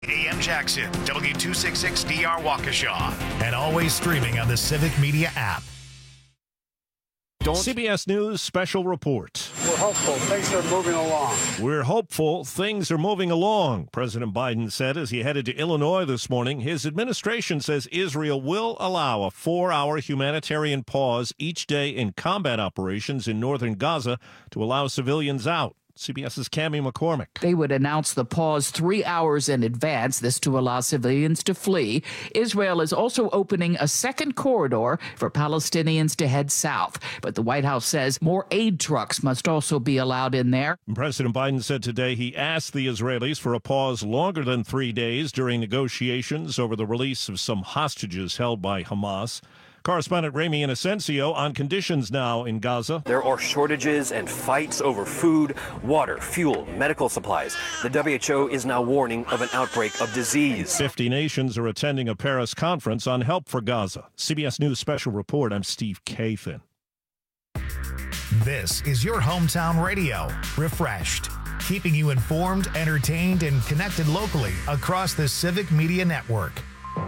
AM Jackson, W266DR Waukesha, and always streaming on the Civic Media app. CBS News Special Report. We're hopeful things are moving along. We're hopeful things are moving along, President Biden said as he headed to Illinois this morning. His administration says Israel will allow a 4-hour humanitarian pause each day in combat operations in northern Gaza to allow civilians out. CBS's Cammie McCormick. They would announce the pause 3 hours in advance, this to allow civilians to flee. Israel is also opening a second corridor for Palestinians to head south. But the White House says more aid trucks must also be allowed in there. President Biden said today he asked the Israelis for a pause longer than 3 days during negotiations over the release of some hostages held by Hamas. Correspondent Ramy Inocencio on conditions now in Gaza. There are shortages and fights over food, water, fuel, medical supplies. The WHO is now warning of an outbreak of disease. 50 nations are attending a Paris conference on help for Gaza. CBS News Special Report, I'm Steve Kathan. This is your hometown radio, Refreshed, keeping you informed, entertained, and connected locally across the Civic Media Network.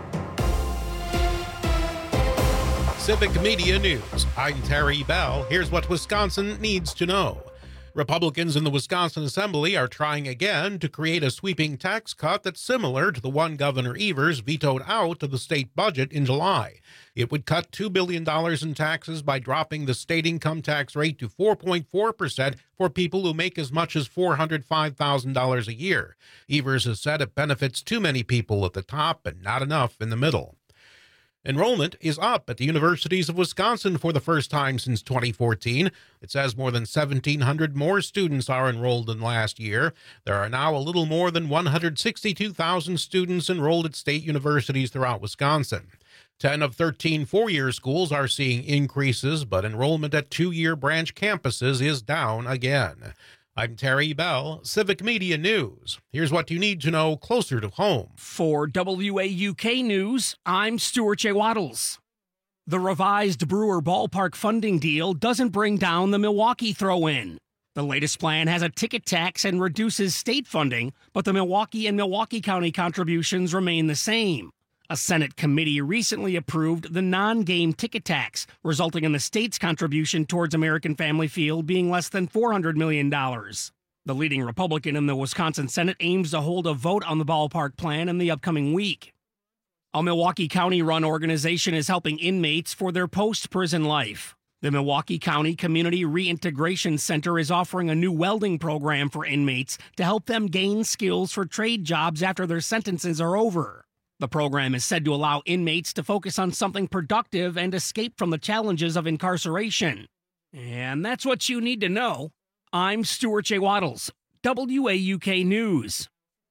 Civic Media News. I'm Terry Bell. Here's what Wisconsin needs to know. Republicans in the Wisconsin Assembly are trying again to create a sweeping tax cut that's similar to the one Governor Evers vetoed out of the state budget in July. It would cut $2 billion in taxes by dropping the state income tax rate to 4.4% for people who make as much as $405,000 a year. Evers has said it benefits too many people at the top and not enough in the middle. Enrollment is up at the universities of Wisconsin for the first time since 2014. It says more than 1,700 more students are enrolled than last year. There are now a little more than 162,000 students enrolled at state universities throughout Wisconsin. 10 of 13 four-year schools are seeing increases, but enrollment at two-year branch campuses is down again. I'm Terry Bell, Civic Media News. Here's what you need to know closer to home. For WAUK News, I'm Stuart J. Waddles. The revised Brewer Ballpark funding deal doesn't bring down the Milwaukee throw-in. The latest plan has a ticket tax and reduces state funding, but the Milwaukee and Milwaukee County contributions remain the same. A Senate committee recently approved the non-game ticket tax, resulting in the state's contribution towards American Family Field being less than $400 million. The leading Republican in the Wisconsin Senate aims to hold a vote on the ballpark plan in the upcoming week. A Milwaukee County-run organization is helping inmates for their post-prison life. The Milwaukee County Community Reintegration Center is offering a new welding program for inmates to help them gain skills for trade jobs after their sentences are over. The program is said to allow inmates to focus on something productive and escape from the challenges of incarceration. And that's what you need to know. I'm Stuart J. Waddles, WAUK News.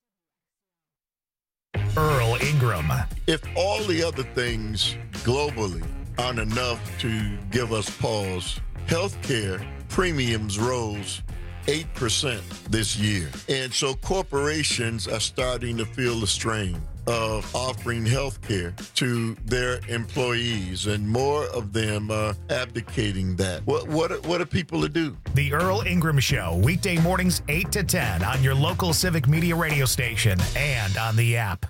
Earl Ingram. If all the other things globally aren't enough to give us pause, healthcare premiums rose 8% this year. And so corporations are starting to feel the strain of offering health care to their employees, and more of them are abdicating that. What are people to do? The Earl Ingram Show, weekday mornings 8 to 10 on your local Civic Media radio station and on the app.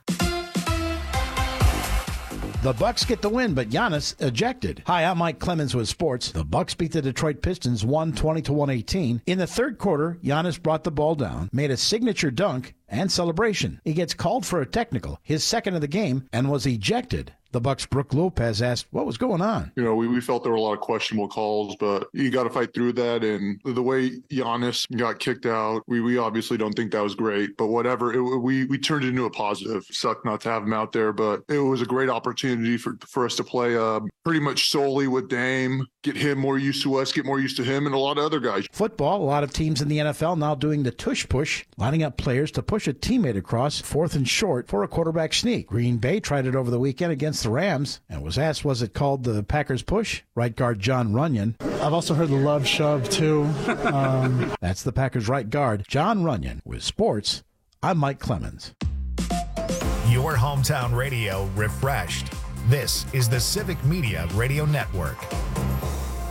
The Bucks get the win, but Giannis ejected. Hi, I'm Mike Clemens with sports. The Bucks beat the Detroit Pistons 120-118. In the third quarter, Giannis brought the ball down, made a signature dunk and celebration. He gets called for a technical, his second of the game, and was ejected. The Bucks' Brooke Lopez asked, what was going on? You know, we felt there were a lot of questionable calls, but you got to fight through that. And the way Giannis got kicked out, we obviously don't think that was great. But whatever, we turned it into a positive. Sucked not to have him out there, but it was a great opportunity for us to play pretty much solely with Dame, get him more used to us, get more used to him, and a lot of other guys. Football, a lot of teams in the NFL now doing the tush push, lining up players to push a teammate across fourth and short for a quarterback sneak. Green Bay tried it over the weekend against the Rams and was asked, was it called the Packers push? Right guard John Runyon. I've also heard the love shove too. That's the Packers right guard John Runyon. With sports, I'm Mike Clemens. Your hometown radio refreshed. This is the Civic Media Radio Network.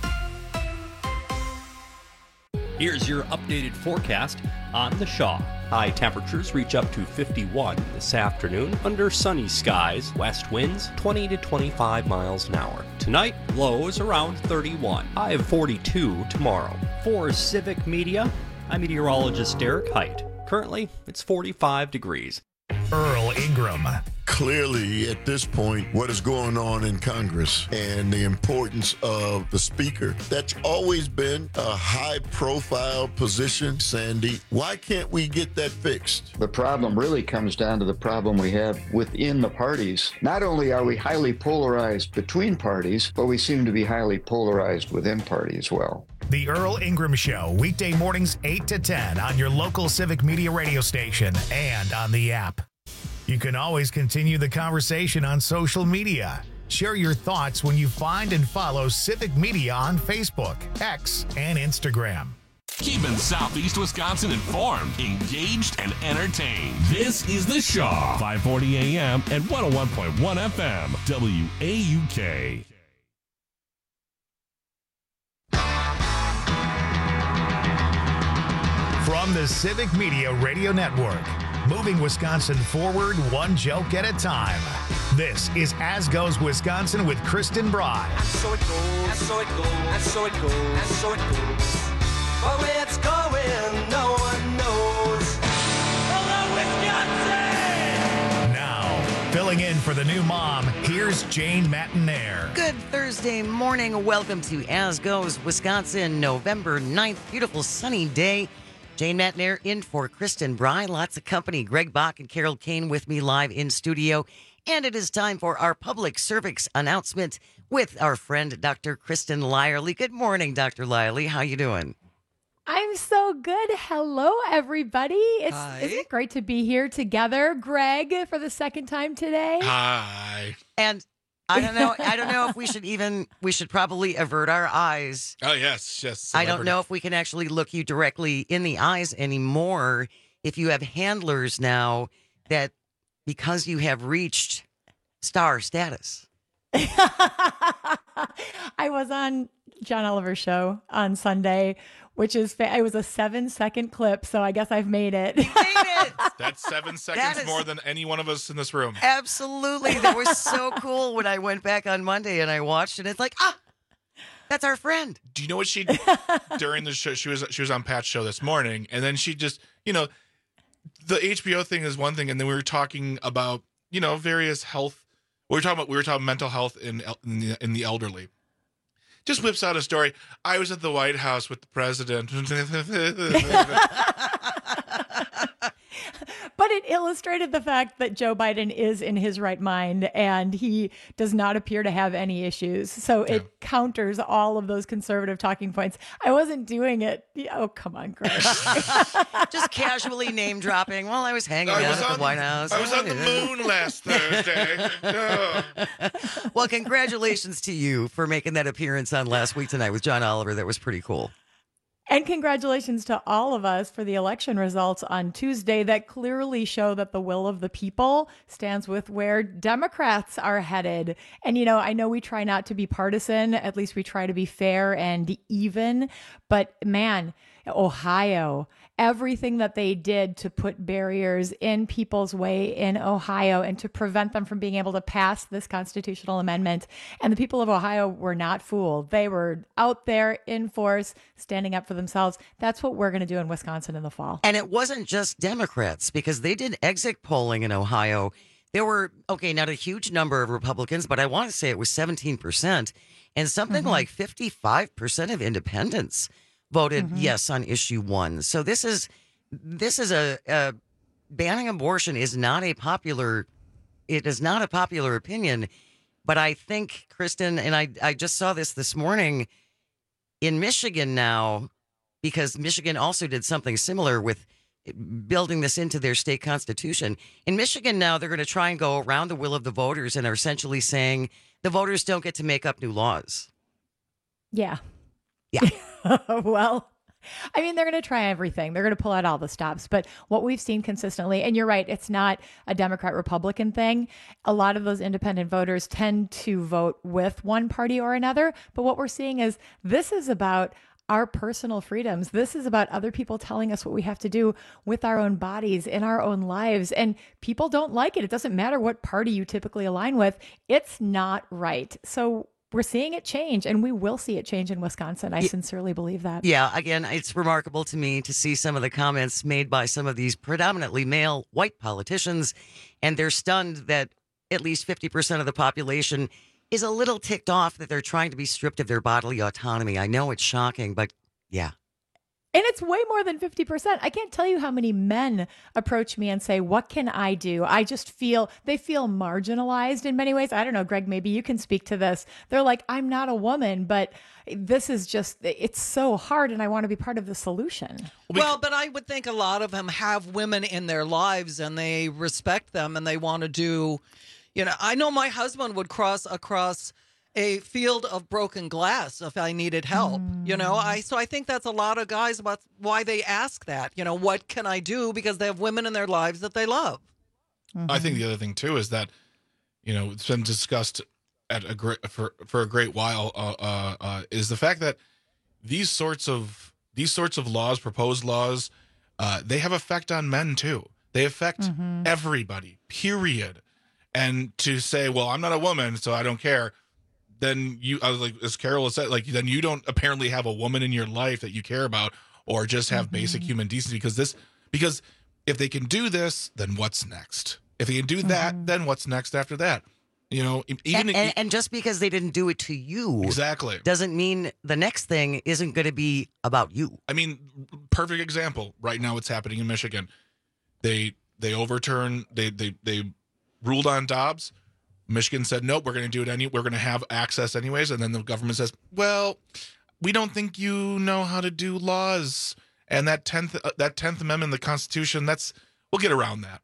Here's your updated forecast on the Shaw. High temperatures reach up to 51 this afternoon under sunny skies, west winds 20 to 25 miles an hour. Tonight, lows around 31, high of 42 tomorrow. For Civic Media, I'm meteorologist Derek Height. Currently, it's 45 degrees. Earl Ingram. Clearly, at this point, what is going on in Congress and the importance of the speaker, that's always been a high-profile position, Sandy. Why can't we get that fixed? The problem really comes down to the problem we have within the parties. Not only are we highly polarized between parties, but we seem to be highly polarized within party as well. The Earl Ingram Show, weekday mornings 8 to 10 on your local Civic Media radio station and on the app. You can always continue the conversation on social media. Share your thoughts when you find and follow Civic Media on Facebook, X, and Instagram. Keeping Southeast Wisconsin informed, engaged, and entertained. This is The Shaw, 540 AM and 101.1 FM, WAUK. From the Civic Media Radio Network, moving Wisconsin forward one joke at a time. This is As Goes Wisconsin with Kristen Bry. And so it goes, and so it goes, and so it goes, and so it goes. But where it's going, no one knows. Hello, Wisconsin! Now, filling in for the new mom, here's Jane Matinaire. Good Thursday morning. Welcome to As Goes Wisconsin, November 9th. Beautiful sunny day. Jane Matinaire in for Kristen Bry. Lots of company. Greg Bach and Carol Kane with me live in studio. And it is time for our public service announcement with our friend, Dr. Kristen Lyerly. Good morning, Dr. Lyerly. How you doing? I'm so good. Hello, everybody. Isn't it great to be here together? Greg, for the second time today. Hi. And I don't know if we should probably avert our eyes. Oh, yes. I don't know if we can actually look you directly in the eyes anymore. If you have handlers now that, because you have reached star status. I was on John Oliver's show on Sunday, which is, it was a 7-second clip, so I guess I've made it. You made it! That's 7 seconds more than any one of us in this room. Absolutely. That was so cool when I went back on Monday and I watched it. It's like, that's our friend. Do you know what she, during the show, she was on Pat's show this morning, and then she just, the HBO thing is one thing, and then we were talking about, various health. We were talking mental health in the elderly. Just whips out a story. I was at the White House with the president. But it illustrated the fact that Joe Biden is in his right mind and he does not appear to have any issues. So it counters all of those conservative talking points. I wasn't doing it. Oh, come on, Greg. Just casually name dropping. Well, I was hanging out at the White House. I was on the moon last Thursday. Well, congratulations to you for making that appearance on Last Week Tonight with John Oliver. That was pretty cool. And congratulations to all of us for the election results on Tuesday that clearly show that the will of the people stands with where Democrats are headed. And, I know we try not to be partisan. At least we try to be fair and even. But man, Ohio, everything that they did to put barriers in people's way in Ohio and to prevent them from being able to pass this constitutional amendment. And the people of Ohio were not fooled. They were out there in force, standing up for themselves. That's what we're going to do in Wisconsin in the fall. And it wasn't just Democrats, because they did exit polling in Ohio. There were, not a huge number of Republicans, but I want to say it was 17%, and something like 55% of independents voted yes on issue 1. So this is a banning abortion is not a popular opinion, but I think, Kristen, and I just saw this morning in Michigan now, because Michigan also did something similar with building this into their state constitution. In Michigan now, they're going to try and go around the will of the voters and are essentially saying the voters don't get to make up new laws. Yeah. Yeah. Well, I mean, they're going to try everything. They're going to pull out all the stops. But what we've seen consistently, and you're right, it's not a Democrat-Republican thing. A lot of those independent voters tend to vote with one party or another. But what we're seeing is this is about our personal freedoms. This is about other people telling us what we have to do with our own bodies in our own lives. And people don't like it. It doesn't matter what party you typically align with. It's not right. So we're seeing it change, and we will see it change in Wisconsin. I sincerely believe that. Yeah, again, it's remarkable to me to see some of the comments made by some of these predominantly male white politicians, and they're stunned that at least 50% of the population is a little ticked off that they're trying to be stripped of their bodily autonomy. I know it's shocking, but yeah. And it's way more than 50%. I can't tell you how many men approach me and say, what can I do? I just they feel marginalized in many ways. I don't know, Greg, maybe you can speak to this. They're like, I'm not a woman, but this is just, it's so hard and I want to be part of the solution. Well, but I would think a lot of them have women in their lives and they respect them and they want to do, I know my husband would cross across a field of broken glass if I needed help, so I think that's a lot of guys about why they ask that, what can I do? Because they have women in their lives that they love. I think the other thing too is that, it's been discussed at for a great while, is the fact that these sorts of laws, proposed laws, they have effect on men too. They affect everybody, period. And to say, well, I'm not a woman, so I don't care. Then I was like, as Carol has said, then you don't apparently have a woman in your life that you care about, or just have basic human decency. Because if they can do this, then what's next? If they can do that, then what's next after that? And just because they didn't do it to you, exactly, doesn't mean the next thing isn't going to be about you. I mean, perfect example. Right now, it's happening in Michigan. They overturned. They ruled on Dobbs. Michigan said, nope, we're going to do it we're going to have access anyways. And then the government says, well, we don't think you know how to do laws. And that 10th Amendment in the Constitution, we'll get around that.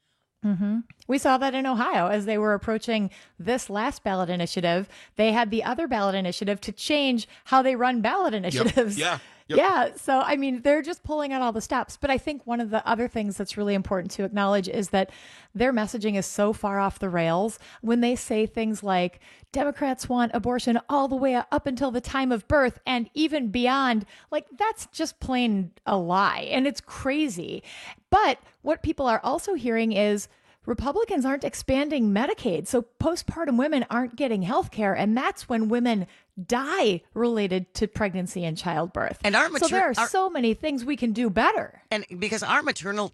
We saw that in Ohio as they were approaching this last ballot initiative. They had the other ballot initiative to change how they run ballot initiatives. Yep. Yeah. So, I mean, they're just pulling out all the stops. But I think one of the other things that's really important to acknowledge is that their messaging is so far off the rails when they say things like Democrats want abortion all the way up until the time of birth and even beyond. That's just plain a lie. And it's crazy. But what people are also hearing is Republicans aren't expanding Medicaid. So postpartum women aren't getting health care. And that's when women die related to pregnancy and childbirth. And so there are so many things we can do better. And because our maternal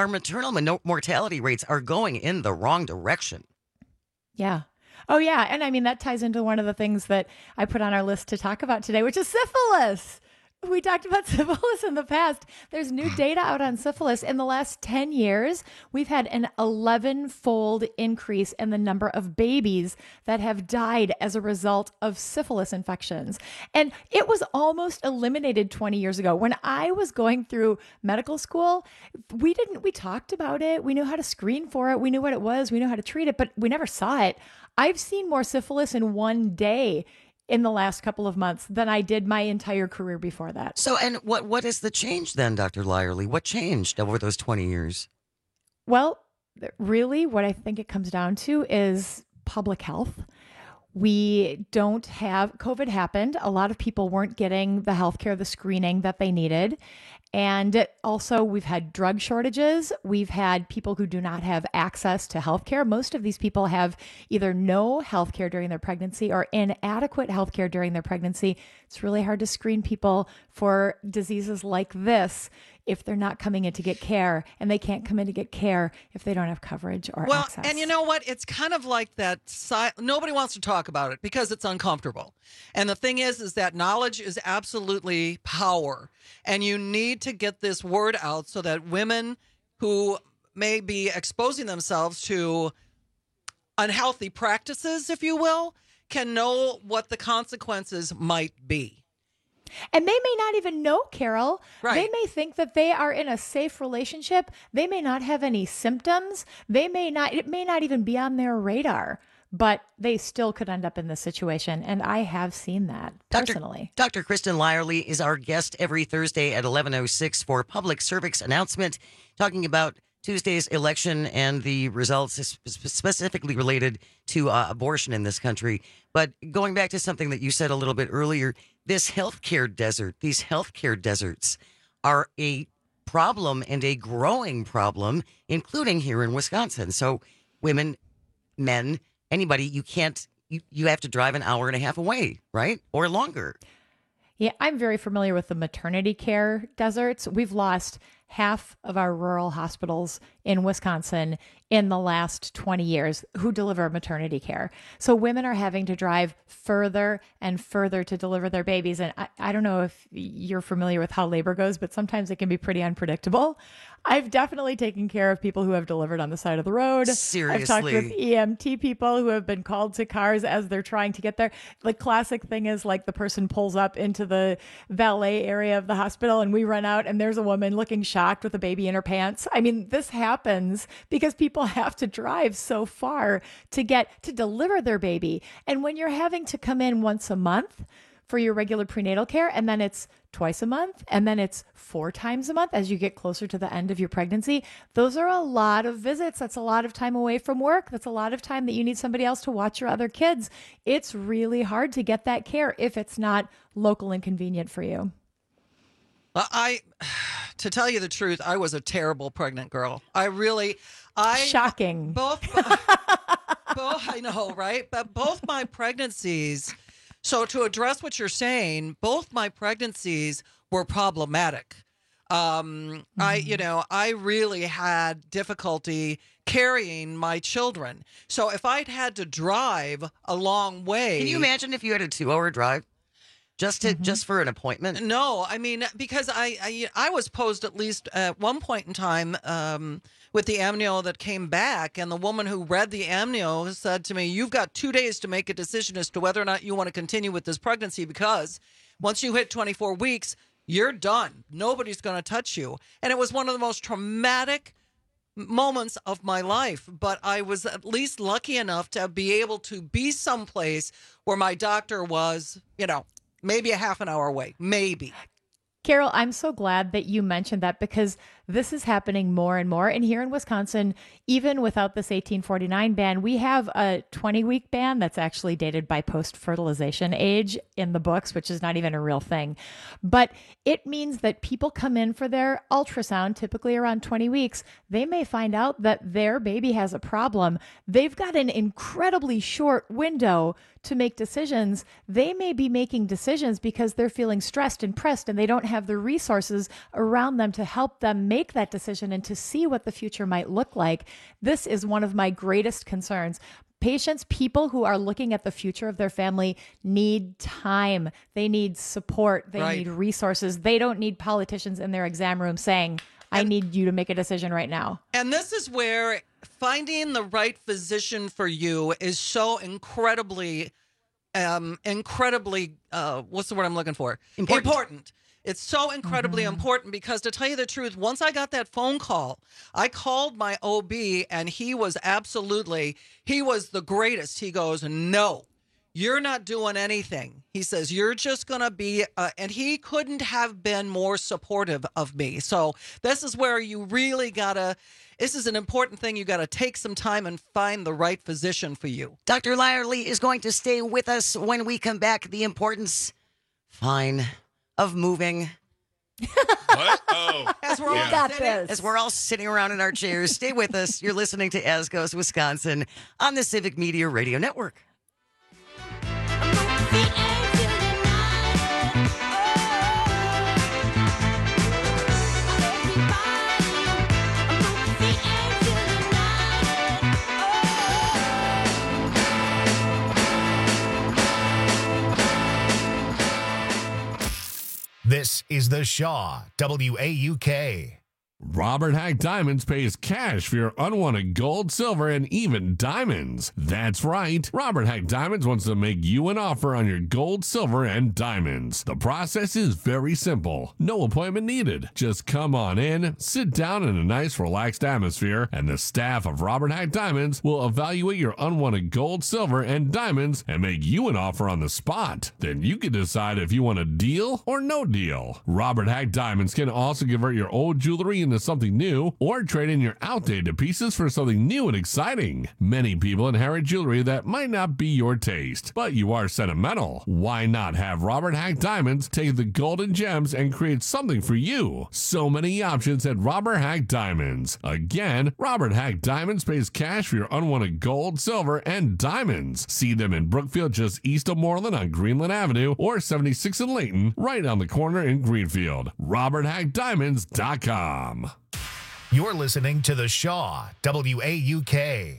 mortality rates are going in the wrong direction. Yeah. Oh, yeah. And I mean, that ties into one of the things that I put on our list to talk about today, which is syphilis. We talked about syphilis in the past. There's new data out on syphilis. In the last 10 years, we've had an 11-fold increase in the number of babies that have died as a result of syphilis infections. And it was almost eliminated 20 years ago. When I was going through medical school, we talked about it. We knew how to screen for it. We knew what it was. We knew how to treat it, but we never saw it. I've seen more syphilis in one day in the last couple of months than I did my entire career before that. So, and what is the change then, Dr. Lyerly? What changed over those 20 years? Well, really what I think it comes down to is public health. We don't have, COVID happened. A lot of people weren't getting the healthcare, the screening that they needed. And also we've had drug shortages. We've had people who do not have access to healthcare. Most of these people have either no healthcare during their pregnancy or inadequate healthcare during their pregnancy. It's really hard to screen people for diseases like this if they're not coming in to get care, and they can't come in to get care if they don't have coverage or access. And you know what? It's kind of like that. Nobody wants to talk about it because it's uncomfortable. And the thing is that knowledge is absolutely power. And you need to get this word out so that women who may be exposing themselves to unhealthy practices, if you will, can know what the consequences might be. And they may not even know, Carol. Right. They may think that they are in a safe relationship. They may not have any symptoms. It may not even be on their radar, but they still could end up in this situation. And I have seen that personally. Dr. Kristen Lyerly is our guest every Thursday at 11:06 for Public Service Announcement, talking about Tuesday's election and the results specifically related to abortion in this country. But going back to something that you said a little bit earlier, these healthcare deserts are a problem and a growing problem, including here in Wisconsin. So women, men, anybody, you have to drive an hour and a half away, right? Or longer. Yeah, I'm very familiar with the maternity care deserts. We've lost half of our rural hospitals in Wisconsin in the last 20 years who deliver maternity care. So women are having to drive further and further to deliver their babies. And I don't know if you're familiar with how labor goes, but sometimes it can be pretty unpredictable. I've definitely taken care of people who have delivered on the side of the road. Seriously. I've talked with EMT people who have been called to cars as they're trying to get there. The classic thing is like the person pulls up into the valet area of the hospital and we run out and there's a woman looking shocked with a baby in her pants. I mean, this happens because people have to drive so far to deliver their baby. And when you're having to come in once a month for your regular prenatal care, and then it's twice a month, and then it's 4 times a month as you get closer to the end of your pregnancy. Those are a lot of visits. That's a lot of time away from work. That's a lot of time that you need somebody else to watch your other kids. It's really hard to get that care if it's not local and convenient for you. To tell you the truth, I was a terrible pregnant girl. Shocking. Both, I know, right? But both my pregnancies. So to address what you're saying, both my pregnancies were problematic. I really had difficulty carrying my children. So if I'd had to drive a long way. Can you imagine if you had a 2-hour drive? Just for an appointment? No, I mean, because I was posed at least at one point in time with the amnio that came back, and the woman who read the amnio said to me, "You've got 2 days to make a decision as to whether or not you want to continue with this pregnancy, because once you hit 24 weeks, you're done. Nobody's going to touch you." And it was one of the most traumatic moments of my life, but I was at least lucky enough to be able to be someplace where my doctor was, maybe a half an hour away, maybe. Carol, I'm so glad that you mentioned that because this is happening more and more. And here in Wisconsin, even without this 1849 ban, we have a 20-week ban that's actually dated by post-fertilization age in the books, which is not even a real thing. But it means that people come in for their ultrasound, typically around 20 weeks. They may find out that their baby has a problem. They've got an incredibly short window to make decisions. They may be making decisions because they're feeling stressed and pressed and they don't have the resources around them to help them make that decision and to see what the future might look like. This is one of my greatest concerns. Patients, people who are looking at the future of their family need time. They need support. They need resources. They don't need politicians in their exam room saying, I need you to make a decision right now. And this is where finding the right physician for you is so incredibly, what's the word I'm looking for? Important. It's so incredibly important because, to tell you the truth, once I got that phone call, I called my OB and he was the greatest. He goes, "No, you're not doing anything." He says, "You're just going to be," and he couldn't have been more supportive of me. So this is where you really this is an important thing. You got to take some time and find the right physician for you. Dr. Lyerly is going to stay with us when we come back. The importance, of moving. What? Oh. As we're all sitting around in our chairs. Stay with us. You're listening to As Goes Wisconsin on the Civic Media Radio Network. This is the Shaw WAUK. Robert Hack Diamonds pays cash for your unwanted gold, silver, and even diamonds. That's right. Robert Hack Diamonds wants to make you an offer on your gold, silver, and diamonds. The process is very simple. No appointment needed. Just come on in, sit down in a nice, relaxed atmosphere, and the staff of Robert Hack Diamonds will evaluate your unwanted gold, silver, and diamonds and make you an offer on the spot. Then you can decide if you want a deal or no deal. Robert Hack Diamonds can also convert your old jewelry and into something new or trade in your outdated pieces for something new and exciting. Many people inherit jewelry that might not be your taste, but you are sentimental. Why not have Robert Hack Diamonds take the golden gems and create something for you? So many options at Robert Hack Diamonds. Again, Robert Hack Diamonds pays cash for your unwanted gold, silver, and diamonds. See them in Brookfield just east of Moreland on Greenland Avenue or 76 in Layton, right on the corner in Greenfield. RobertHackDiamonds.com. You're listening to The Shaw, WAUK.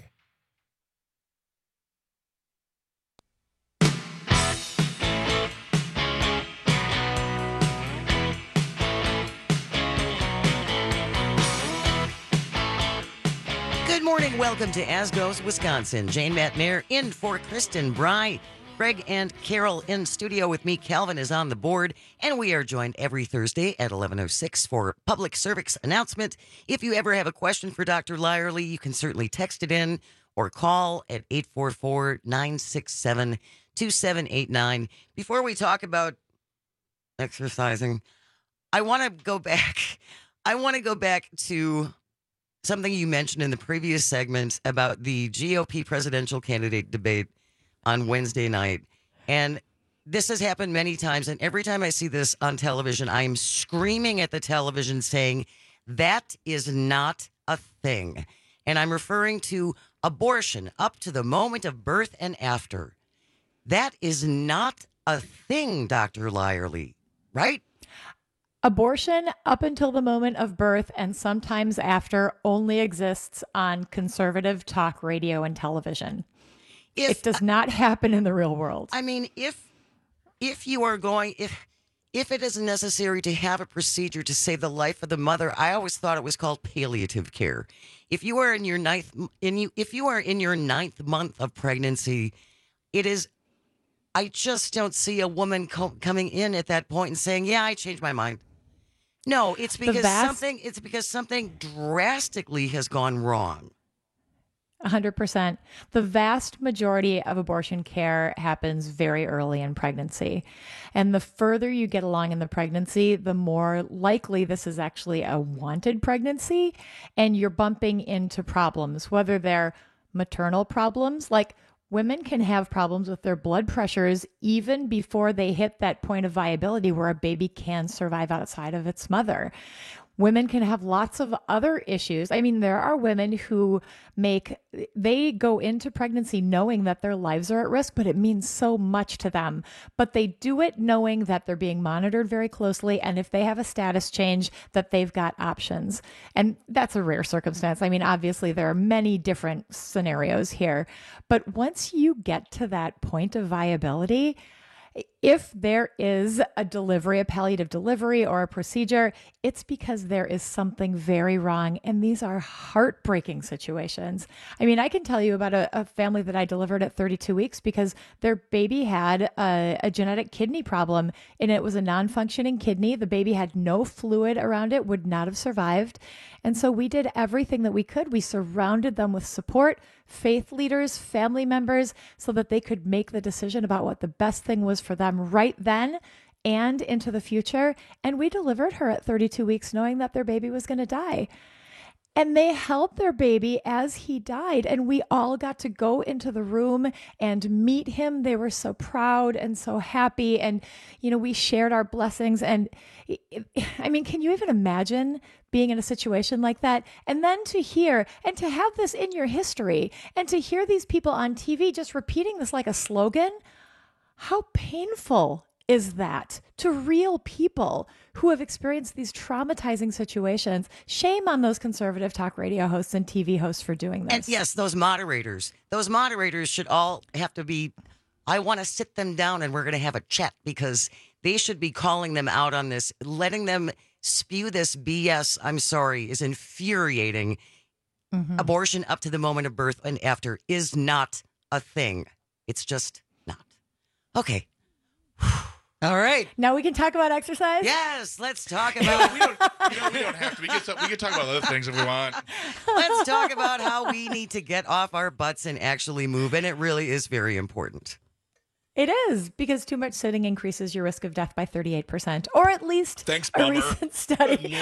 Good morning. Welcome to As Goes Wisconsin. Jane Matnair in for Kristen Bry. Greg and Carol in studio with me. Calvin is on the board, and we are joined every Thursday at 11:06 for public service announcement. If you ever have a question for Dr. Lyerly, you can certainly text it in or call at 844-967-2789. Before we talk about exercising, I want to go back. I want to go back to something you mentioned in the previous segment about the GOP presidential candidate debate on Wednesday night. And this has happened many times. And every time I see this on television, I am screaming at the television saying, that is not a thing. And I'm referring to abortion up to the moment of birth and after. That is not a thing, Dr. Lyerly, right? Abortion up until the moment of birth and sometimes after only exists on conservative talk radio and television. It does not happen in the real world. I mean, if you are going, if it is necessary to have a procedure to save the life of the mother, I always thought it was called palliative care. If you are in your ninth month of pregnancy, it is. I just don't see a woman coming in at that point and saying, "Yeah, I changed my mind." No, it's because something drastically has gone wrong. 100%. The vast majority of abortion care happens very early in pregnancy. And the further you get along in the pregnancy, the more likely this is actually a wanted pregnancy. And you're bumping into problems, whether they're maternal problems, like women can have problems with their blood pressures even before they hit that point of viability where a baby can survive outside of its mother. Women can have lots of other issues. I mean, there are women who they go into pregnancy knowing that their lives are at risk, but it means so much to them. But they do it knowing that they're being monitored very closely. And if they have a status change, that they've got options. And that's a rare circumstance. I mean, obviously, there are many different scenarios here. But once you get to that point of viability, if there is a palliative delivery or a procedure, it's because there is something very wrong. And these are heartbreaking situations. I mean, I can tell you about a family that I delivered at 32 weeks because their baby had a genetic kidney problem, and it was a non-functioning kidney. The baby had no fluid around it, would not have survived. And so we did everything that we could. We surrounded them with support, faith leaders, family members, so that they could make the decision about what the best thing was for them right then and into the future. And we delivered her at 32 weeks knowing that their baby was going to die. And they held their baby as he died. And we all got to go into the room and meet him. They were so proud and so happy. And, we shared our blessings. And I mean, can you even imagine being in a situation like that? And then to hear and to have this in your history and to hear these people on TV just repeating this like a slogan, how painful is that to real people who have experienced these traumatizing situations? Shame on those conservative talk radio hosts and TV hosts for doing this. And yes, those moderators should all have to be, I want to sit them down and we're going to have a chat, because they should be calling them out on this. Letting them spew this BS, I'm sorry, is infuriating. Mm-hmm. Abortion up to the moment of birth and after is not a thing. It's just not. Okay. All right. Now we can talk about exercise? Yes, let's talk about... we don't have to. We can talk about other things if we want. Let's talk about how we need to get off our butts and actually move, and it really is very important. It is, because too much sitting increases your risk of death by 38%, or at least Thanks, a Bummer. recent study.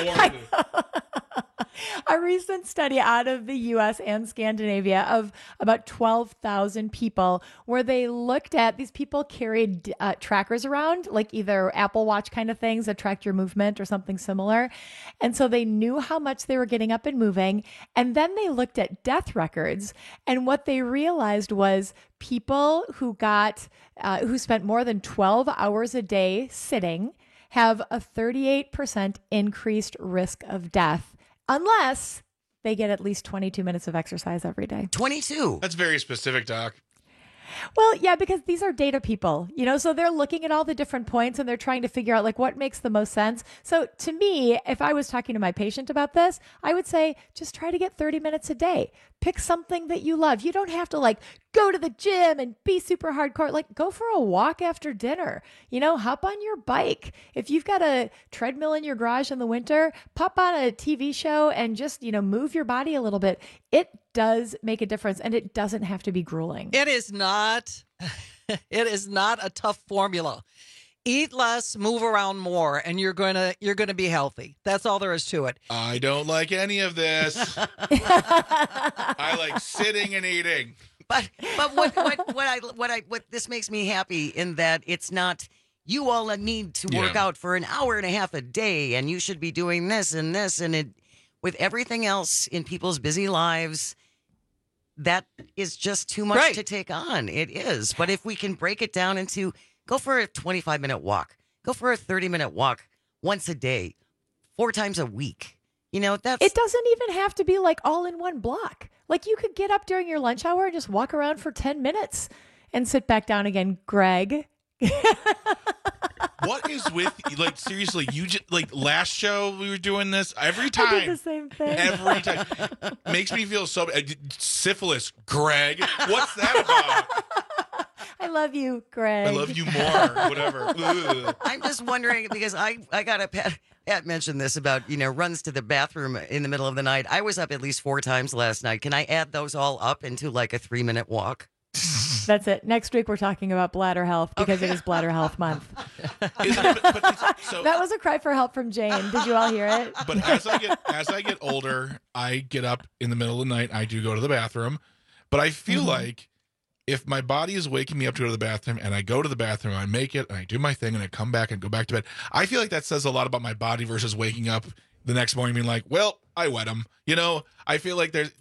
A recent study out of the US and Scandinavia of about 12,000 people, where they looked at these people carried trackers around, like either Apple Watch kind of things that tracked your movement or something similar. And so they knew how much they were getting up and moving. And then they looked at death records. And what they realized was people who who spent more than 12 hours a day sitting have a 38% increased risk of death, unless they get at least 22 minutes of exercise every day. 22. That's very specific, Doc. Well, yeah, because these are data people, so they're looking at all the different points and they're trying to figure out like what makes the most sense. So to me, if I was talking to my patient about this, I would say just try to get 30 minutes a day. Pick something that you love. You don't have to like go to the gym and be super hardcore. Like go for a walk after dinner, hop on your bike. If you've got a treadmill in your garage in the winter, pop on a TV show and just, move your body a little bit. It does make a difference, and it doesn't have to be grueling. It is not a tough formula. Eat less, move around more, and you're gonna be healthy. That's all there is to it. I don't like any of this. I like sitting and eating. But what this makes me happy in that it's not you all need to work out for an hour and a half a day, and you should be doing this and this, and it with everything else in people's busy lives. That is just too much to take on. It is. But if we can break it down into go for a 25-minute walk, go for a 30-minute walk once a day, 4 times a week. That's. It doesn't even have to be like all in one block. Like you could get up during your lunch hour and just walk around for 10 minutes and sit back down again, Greg. What is with like seriously? You just like last show we were doing this every time. I did the same thing. Every time makes me feel so bad. Syphilis, Greg. What's that about? I love you, Greg. I love you more. Whatever. Ugh. I'm just wondering because I got a Pat mentioned this about runs to the bathroom in the middle of the night. I was up at least 4 times last night. Can I add those all up into like a 3-minute walk? That's it. Next week, we're talking about bladder health because it is Bladder Health Month. That was a cry for help from Jane. Did you all hear it? But as I get older, I get up in the middle of the night. I do go to the bathroom. But I feel like if my body is waking me up to go to the bathroom and I go to the bathroom, I make it, and I do my thing, and I come back and go back to bed, I feel like that says a lot about my body versus waking up the next morning being like, well, I wet them. I feel like there's...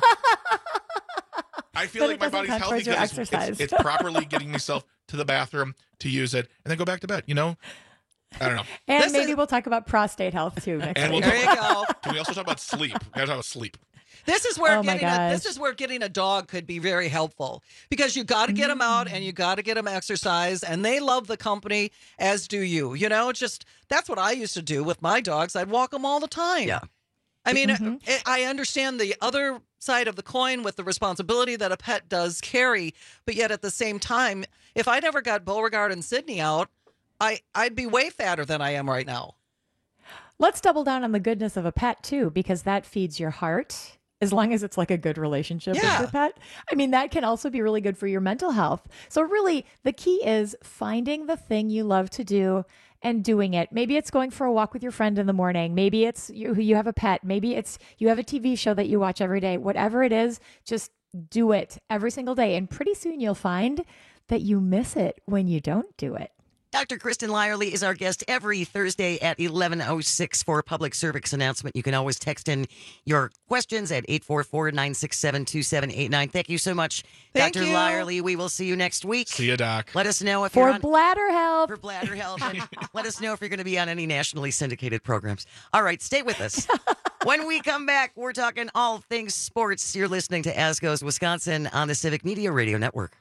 I feel like my body's healthy because it's properly getting myself to the bathroom to use it and then go back to bed. I don't know. And maybe we'll talk about prostate health too next week. There you go. Can we also talk about sleep? We gotta talk about sleep. This is where getting a dog could be very helpful because you got to get them out and you got to get them exercise, and they love the company, as do you. Just that's what I used to do with my dogs. I'd walk them all the time. Yeah. I mean, I understand the other side of the coin with the responsibility that a pet does carry, but yet at the same time, if I never got Beauregard and Sydney out, I'd be way fatter than I am right now. Let's double down on the goodness of a pet too, because that feeds your heart. As long as it's like a good relationship with your pet. I mean, that can also be really good for your mental health. So really, the key is finding the thing you love to do and doing it. Maybe it's going for a walk with your friend in the morning. Maybe it's you have a pet. Maybe it's you have a TV show that you watch every day. Whatever it is, just do it every single day. And pretty soon you'll find that you miss it when you don't do it. Dr. Kristen Lyerly is our guest every Thursday at 11:06 for a public service announcement. You can always text in your questions at 844-967-2789. Thank you so much, Dr. Lyerly. We will see you next week. See you, Doc. Let us know if for you're on bladder health. For bladder health. And let us know if you're going to be on any nationally syndicated programs. All right, stay with us. When we come back, we're talking all things sports. You're listening to As Goes Wisconsin on the Civic Media Radio Network.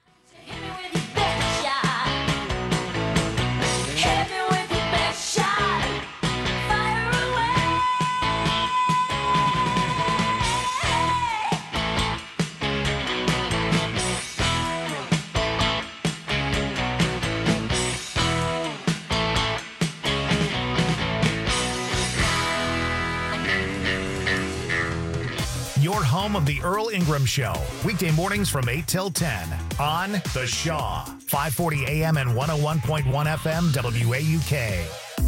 Your home home of the Earl Ingram Show. Weekday mornings from 8 till 10 on The Shaw. 540 AM and 101.1 FM WAUK.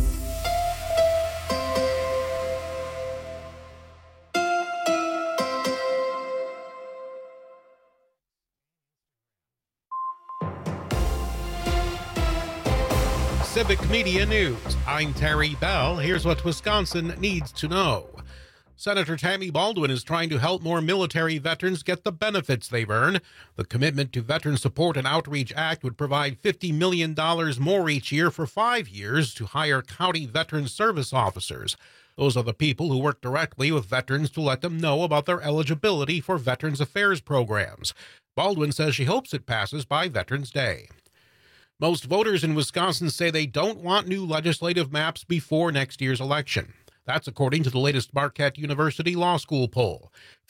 Civic Media News. I'm Terry Bell. Here's what Wisconsin needs to know. Senator Tammy Baldwin is trying to help more military veterans get the benefits they've earned. The Commitment to Veteran Support and Outreach Act would provide $50 million more each year for 5 years to hire county veteran service officers. Those are the people who work directly with veterans to let them know about their eligibility for Veterans Affairs programs. Baldwin says she hopes it passes by Veterans Day. Most voters in Wisconsin say they don't want new legislative maps before next year's election. That's according to the latest Marquette University Law School poll.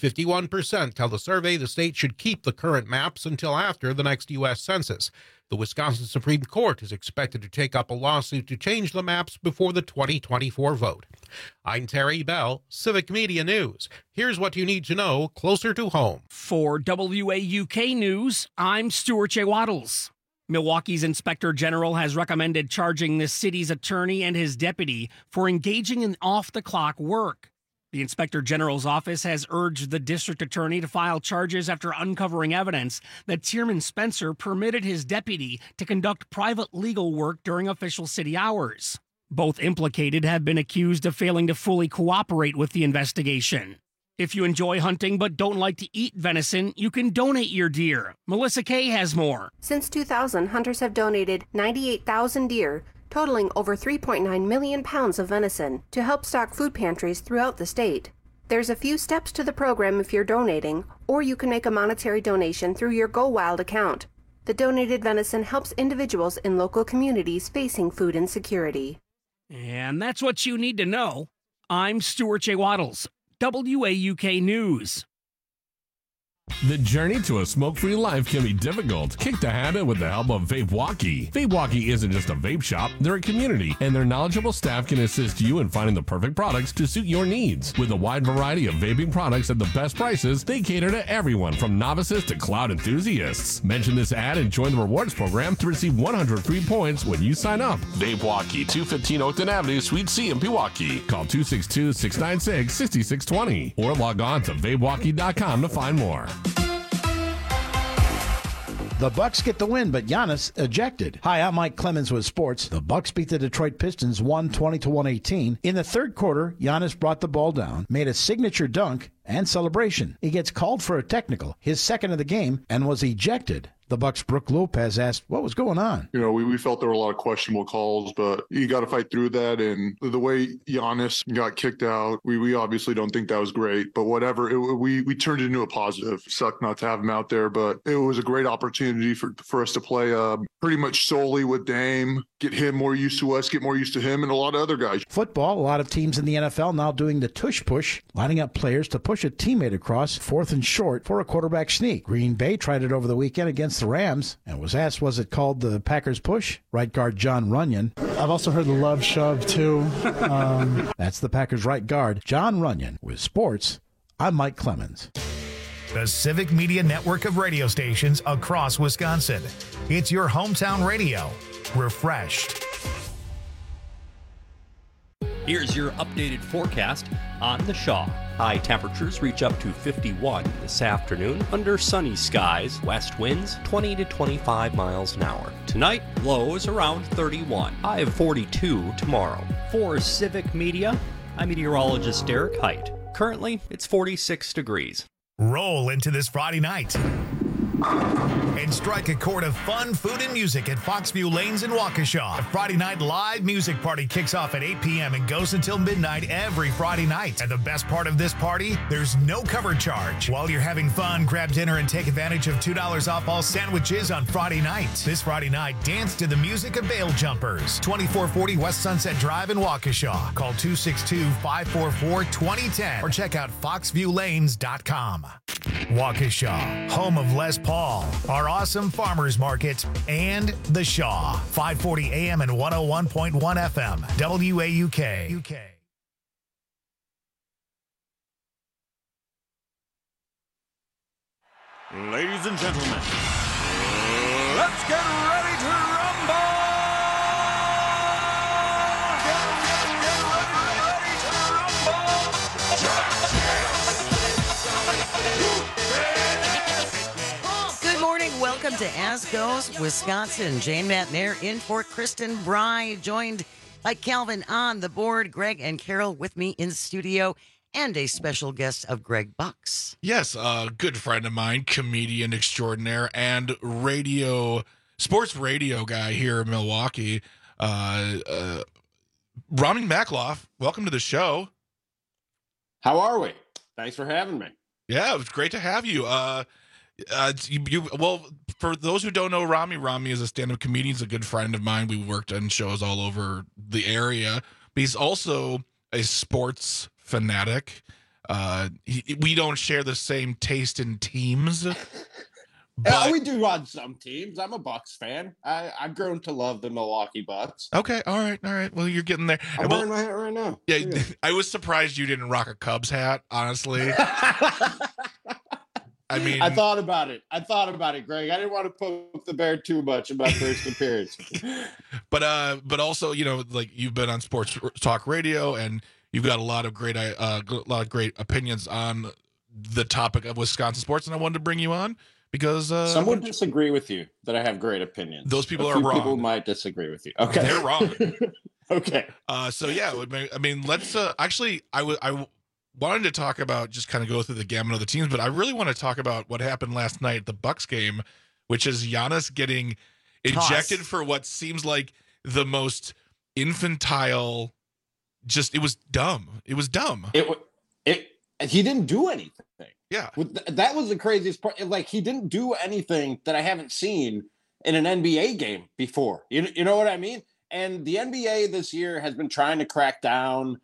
51% tell the survey the state should keep the current maps until after the next U.S. Census. The Wisconsin Supreme Court is expected to take up a lawsuit to change the maps before the 2024 vote. I'm Terry Bell, Civic Media News. Here's what you need to know closer to home. For WAUK News, I'm Stuart J. Waddles. Milwaukee's Inspector General has recommended charging the city's attorney and his deputy for engaging in off-the-clock work. The Inspector General's office has urged the district attorney to file charges after uncovering evidence that Tierman Spencer permitted his deputy to conduct private legal work during official city hours. Both implicated have been accused of failing to fully cooperate with the investigation. If you enjoy hunting but don't like to eat venison, you can donate your deer. Melissa Kay has more. Since 2000, hunters have donated 98,000 deer, totaling over 3.9 million pounds of venison, to help stock food pantries throughout the state. There's a few steps to the program if you're donating, or you can make a monetary donation through your Go Wild account. The donated venison helps individuals in local communities facing food insecurity. And that's what you need to know. I'm Stuart J. Waddles. WAUK News. The journey to a smoke-free life can be difficult. Kick the habit with the help of Vape Walkie. Vape Walkie isn't just a vape shop, they're a community, and their knowledgeable staff can assist you in finding the perfect products to suit your needs. With a wide variety of vaping products at the best prices, they cater to everyone from novices to cloud enthusiasts. Mention this ad and join the rewards program to receive 100 free points when you sign up. Vape Walkie, 215 Oakton Avenue, Suite C in Pewaukee. Call 262-696-6620 or log on to vapewalkie.com to find more. The Bucks get the win, but Giannis ejected. Hi, I'm Mike Clemens with sports. The Bucks beat the Detroit Pistons 120-118. In the third quarter, Giannis brought the ball down, made a signature dunk and celebration. He gets called for a technical, his second of the game, and was ejected. The Bucks' Brooke Lopez asked, what was going on? You know, we felt there were a lot of questionable calls, but you got to fight through that. And the way Giannis got kicked out, we obviously don't think that was great, but whatever. We turned it into a positive. Sucked not to have him out there, but it was a great opportunity for us to play pretty much solely with Dame, get him more used to us, get more used to him, and a lot of other guys. Football, a lot of teams in the NFL now doing the tush push, lining up players to push a teammate across 4th and short for a quarterback sneak. Green Bay tried it over the weekend against the Rams and was asked, was it called the Packers push? Right guard John Runyon. I've also heard the love shove, too. That's the Packers right guard, John Runyon. With sports, I'm Mike Clemens. The Civic Media Network of radio stations across Wisconsin. It's your hometown radio. Refreshed. Here's your updated forecast on the Shaw. High temperatures reach up to 51 this afternoon under sunny skies, west winds 20 to 25 miles an hour. Tonight, lows around 31, high of 42 tomorrow. For Civic Media, I'm meteorologist Derek Height. Currently, it's 46 degrees. Roll into this Friday night and strike a chord of fun, food, and music at Foxview Lanes in Waukesha. The Friday night live music party kicks off at 8 p.m. and goes until midnight every Friday night. And the best part of this party, there's no cover charge. While you're having fun, grab dinner and take advantage of $2 off all sandwiches on Friday night. This Friday night, dance to the music of Bail Jumpers. 2440 West Sunset Drive in Waukesha. Call 262-544-2010 or check out foxviewlanes.com. Waukesha, home of Les Paul, our awesome farmers market, and The Shaw. 540 AM and 101.1 FM. WAUK. Ladies and gentlemen, let's get ready to rumble! Good morning. Welcome to As Goes Wisconsin. Jane Matnair in for Kristen Bry, joined by Calvin on the board, Greg and Carol with me in studio, and a special guest of Greg Bucks. Yes, a good friend of mine, comedian extraordinaire and sports radio guy here in Milwaukee. Rami Makloff, welcome to the show. How are we? Thanks for having me. Yeah, it was great to have you. Well, for those who don't know Rami is a stand-up comedian. He's a good friend of mine. We worked on shows all over the area. But he's also a sports fanatic. We don't share the same taste in teams. But we do on some teams. I'm a Bucks fan. I've grown to love the Milwaukee Bucks. Okay, all right. Well, you're getting there. I'm wearing my hat right now. Yeah, I was surprised you didn't rock a Cubs hat, honestly. I mean, I thought about it, Greg. I didn't want to poke the bear too much in my first appearance. But also, like you've been on sports talk radio, and you've got a lot of great opinions on the topic of Wisconsin sports, and I wanted to bring you on because some would disagree with you that I have great opinions. Those people are wrong. People might disagree with you. Okay, they're wrong. Okay. So yeah, I mean, let's actually, I wanted to talk about, just kind of go through the gamut of the teams, but I really want to talk about what happened last night at the Bucks game, which is Giannis getting ejected for what seems like the most infantile. It was dumb. It was dumb. He didn't do anything. Yeah. That was the craziest part. Like, he didn't do anything that I haven't seen in an NBA game before. You know what I mean? And the NBA this year has been trying to crack down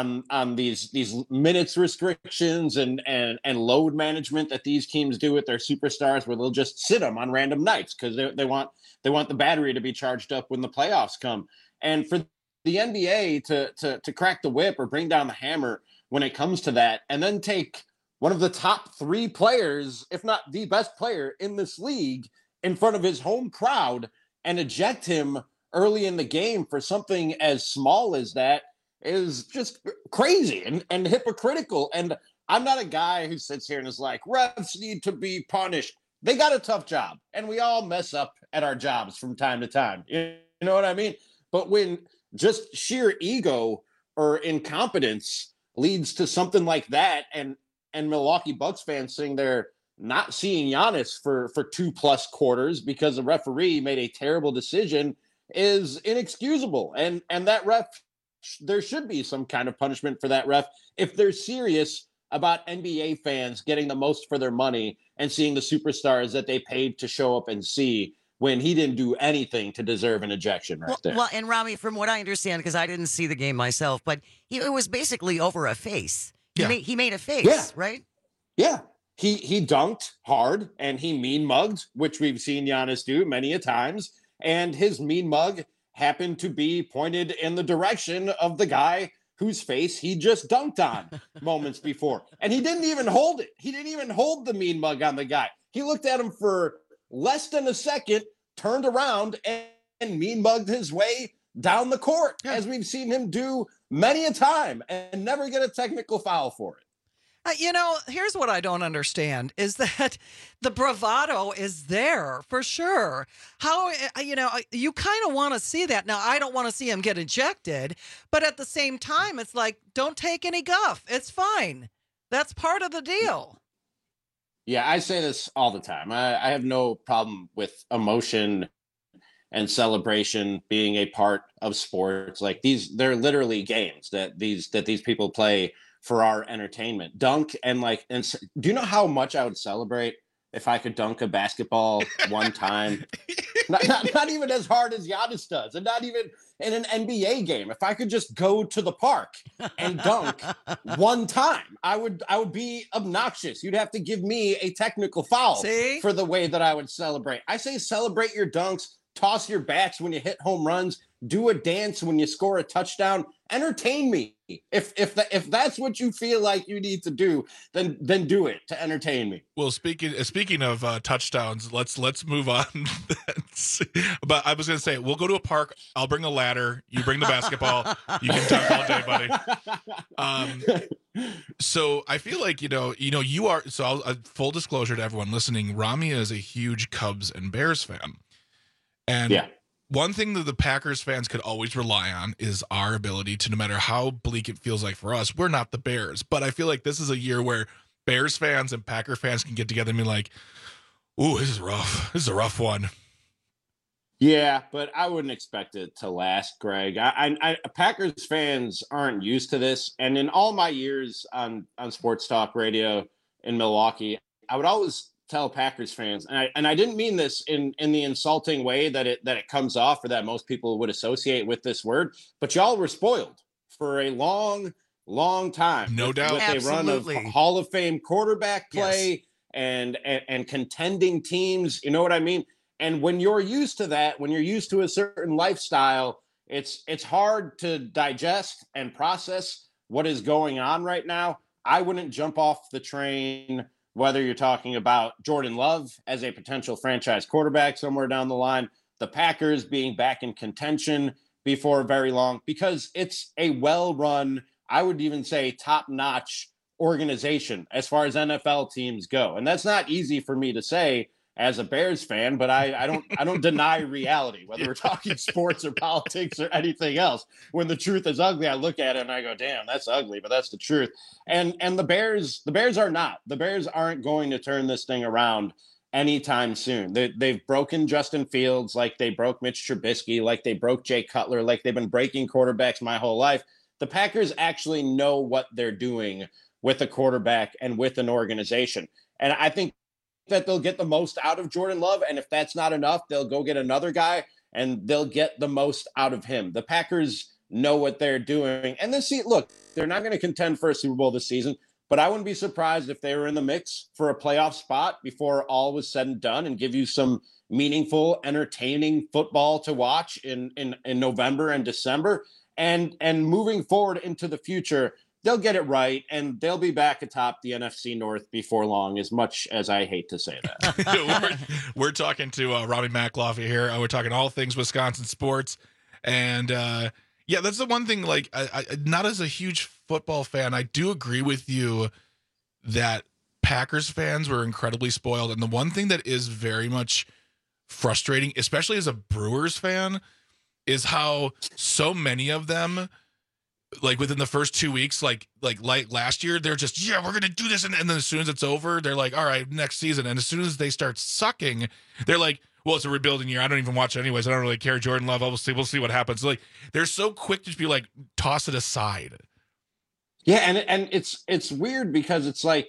on these minutes restrictions and load management that these teams do with their superstars, where they'll just sit them on random nights because they want the battery to be charged up when the playoffs come. And for the NBA to crack the whip or bring down the hammer when it comes to that, and then take one of the top 3 players, if not the best player in this league, in front of his home crowd and eject him early in the game for something as small as that is just crazy and hypocritical. And I'm not a guy who sits here and is like, refs need to be punished. They got a tough job, and we all mess up at our jobs from time to time. You know what I mean? But when just sheer ego or incompetence leads to something like that, and Milwaukee Bucks fans sitting there not seeing Giannis for 2+ quarters because the referee made a terrible decision, is inexcusable. And that ref, there should be some kind of punishment for that ref if they're serious about NBA fans getting the most for their money and seeing the superstars that they paid to show up and see, when he didn't do anything to deserve an ejection there. Well, and Rami, from what I understand, because I didn't see the game myself, but it was basically over a face. He made a face, right? Yeah. He dunked hard and he mean mugged, which we've seen Giannis do many a times. And his mean mug happened to be pointed in the direction of the guy whose face he just dunked on moments before. And he didn't even hold it. He didn't even hold the mean mug on the guy. He looked at him for less than a second, turned around, and mean mugged his way down the court, as we've seen him do many a time, and never get a technical foul for it. Here's what I don't understand is that the bravado is there for sure. How, you kind of want to see that. Now, I don't want to see him get ejected, but at the same time, it's like, don't take any guff. It's fine. That's part of the deal. Yeah, I say this all the time. I have no problem with emotion and celebration being a part of sports. Like, they're literally games that these people play for our entertainment. Dunk and do you know how much I would celebrate if I could dunk a basketball one time? not even as hard as Giannis does, and not even in an NBA game. If I could just go to the park and dunk one time, I would be obnoxious. You'd have to give me a technical foul for the way that I would celebrate. I say celebrate your dunks, toss your bats when you hit home runs, do a dance when you score a touchdown, entertain me. If that's what you feel like you need to do, then do it to entertain me. Well, speaking of touchdowns, let's move on. But I was going to say, we'll go to a park. I'll bring a ladder. You bring the basketball. You can dunk all day, buddy. So I feel like you are. So full disclosure to everyone listening, Rami is a huge Cubs and Bears fan, and yeah. One thing that the Packers fans could always rely on is our ability to, no matter how bleak it feels like for us, we're not the Bears. But I feel like this is a year where Bears fans and Packer fans can get together and be like, ooh, this is rough. This is a rough one. Yeah, but I wouldn't expect it to last, Greg. Packers fans aren't used to this. And in all my years on sports talk radio in Milwaukee, I would always tell Packers fans, and I didn't mean this in the insulting way that it comes off or that most people would associate with this word, but y'all were spoiled for a long time. No doubt. With a run of Hall of Fame quarterback play and contending teams. You know what I mean? And when you're used to that, when you're used to a certain lifestyle, it's hard to digest and process what is going on right now. I wouldn't jump off the train, whether you're talking about Jordan Love as a potential franchise quarterback somewhere down the line, the Packers being back in contention before very long, because it's a well-run, I would even say top-notch organization as far as NFL teams go. And that's not easy for me to say as a Bears fan, but I don't deny reality, whether we're talking sports or politics or anything else. When the truth is ugly, I look at it and I go, damn, that's ugly, but that's the truth. And the Bears are not. The Bears aren't going to turn this thing around anytime soon. They've broken Justin Fields like they broke Mitch Trubisky, like they broke Jay Cutler, like they've been breaking quarterbacks my whole life. The Packers actually know what they're doing with a quarterback and with an organization. And I think that they'll get the most out of Jordan Love. And if that's not enough, they'll go get another guy and they'll get the most out of him. The Packers know what they're doing. And look, they're not going to contend for a Super Bowl this season, but I wouldn't be surprised if they were in the mix for a playoff spot before all was said and done and give you some meaningful, entertaining football to watch in November and December. And moving forward into the future, they'll get it right, and they'll be back atop the NFC North before long, as much as I hate to say that. we're talking to Robbie McLaughlin here. We're talking all things Wisconsin sports. And, yeah, that's the one thing, like, I not as a huge football fan, I do agree with you that Packers fans were incredibly spoiled. And the one thing that is very much frustrating, especially as a Brewers fan, is how so many of them, like within the first 2 weeks, like last year, they're just, yeah, we're going to do this. And then as soon as it's over, they're like, all right, next season. And as soon as they start sucking, they're like, well, it's a rebuilding year. I don't even watch it anyways. I don't really care. Jordan Love, we'll see what happens. Like, they're so quick to just be like, toss it aside. Yeah. And it's weird because it's like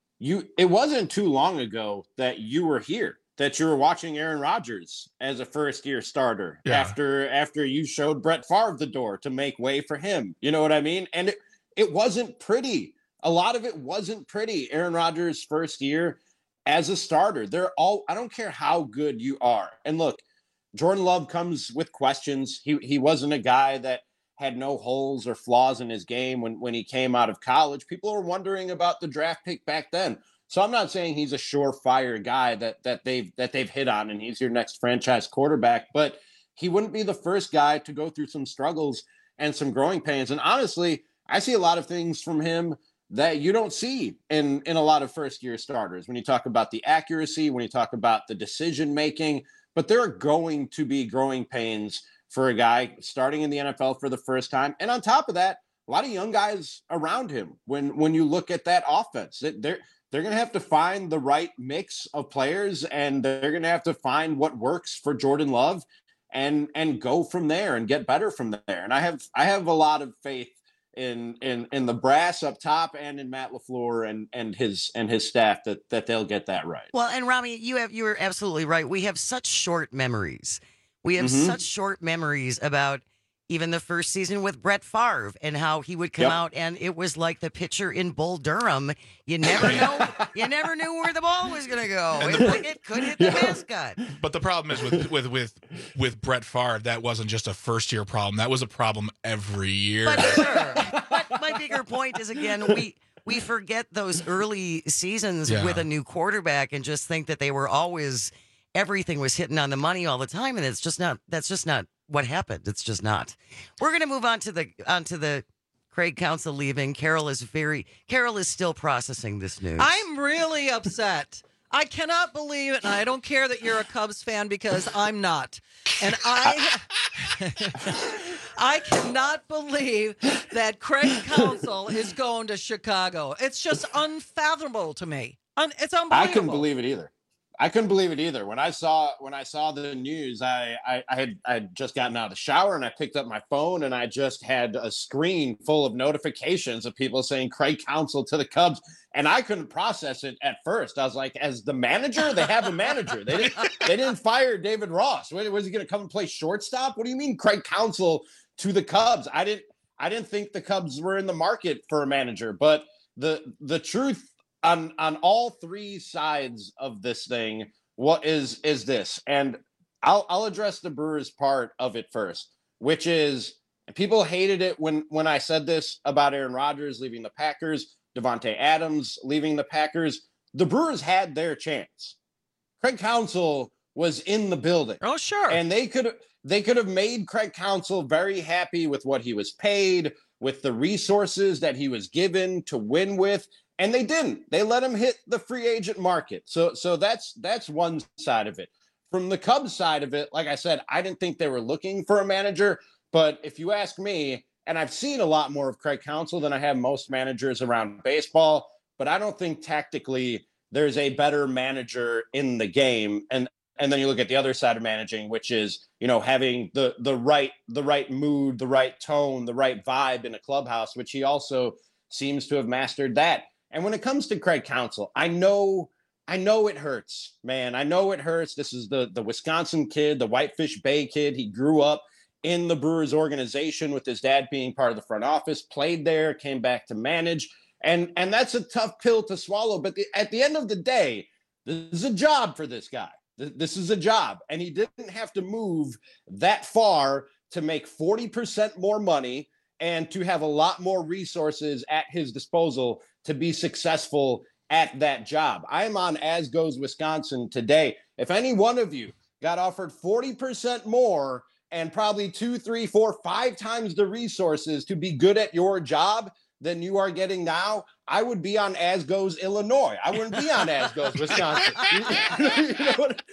it wasn't too long ago that you were here, that you were watching Aaron Rodgers as a first-year starter after you showed Brett Favre the door to make way for him. You know what I mean? And it wasn't pretty. A lot of it wasn't pretty. Aaron Rodgers' first year as a starter. I don't care how good you are. And look, Jordan Love comes with questions. He wasn't a guy that had no holes or flaws in his game when he came out of college. People are wondering about the draft pick back then. So I'm not saying he's a surefire guy that they've hit on and he's your next franchise quarterback, but he wouldn't be the first guy to go through some struggles and some growing pains. And honestly, I see a lot of things from him that you don't see in a lot of first-year starters. When you talk about the accuracy, when you talk about the decision-making, but there are going to be growing pains for a guy starting in the NFL for the first time. And on top of that, a lot of young guys around him. When you look at that offense, they're going to have to find the right mix of players, and they're going to have to find what works for Jordan Love and go from there and get better from there. And I have a lot of faith in the brass up top and in Matt LaFleur and his staff that they'll get that right. Well, and Rami, you were absolutely right. We have such short memories. We have such short memories about even the first season with Brett Favre and how he would come out and it was like the pitcher in Bull Durham. You never know. You never knew where the ball was going to go. It could hit the mascot. But the problem is with Brett Favre, that wasn't just a first-year problem. That was a problem every year. But sure. But my bigger point is, again, we forget those early seasons with a new quarterback and just think that they were always, everything was hitting on the money all the time. And that's just not what happened. It's just not. We're going to move on to the Craig Counsell leaving. Carol is still processing this news. I'm really upset. I cannot believe it, and I don't care that you're a Cubs fan because I'm not. And I cannot believe that Craig Counsell is going to Chicago. It's just unfathomable to me. It's unbelievable. I couldn't believe it either. When I saw the news, I had just gotten out of the shower and I picked up my phone and I just had a screen full of notifications of people saying Craig Counsell to the Cubs, and I couldn't process it at first. I was like, as the manager, they have a manager. They didn't fire David Ross. Was he going to come and play shortstop? What do you mean Craig Counsell to the Cubs? I didn't think the Cubs were in the market for a manager, but the truth on all three sides of this thing, what is this? And I'll address the Brewers part of it first, which is people hated it when I said this about Aaron Rodgers leaving the Packers, Devontae Adams leaving the Packers. The Brewers had their chance. Craig Counsell was in the building. Oh, sure. And they could have made Craig Counsell very happy with what he was paid, with the resources that he was given to win with. And they didn't. They let him hit the free agent market. So that's one side of it. From the Cubs side of it, like I said, I didn't think they were looking for a manager. But if you ask me, and I've seen a lot more of Craig Counsell than I have most managers around baseball, but I don't think tactically there's a better manager in the game. And then you look at the other side of managing, which is, having the right mood, the right tone, the right vibe in a clubhouse, which he also seems to have mastered that. And when it comes to Craig Counsell, I know it hurts, man. I know it hurts. This is the Wisconsin kid, the Whitefish Bay kid. He grew up in the Brewers organization with his dad being part of the front office, played there, came back to manage. And that's a tough pill to swallow. But at the end of the day, this is a job for this guy. This is a job. And he didn't have to move that far to make 40% more money and to have a lot more resources at his disposal to be successful at that job. I am on As Goes Wisconsin today. If any one of you got offered 40% more and probably 2, 3, 4, 5 times the resources to be good at your job than you are getting now, I would be on As Goes Illinois. I wouldn't be on As Goes Wisconsin. You know what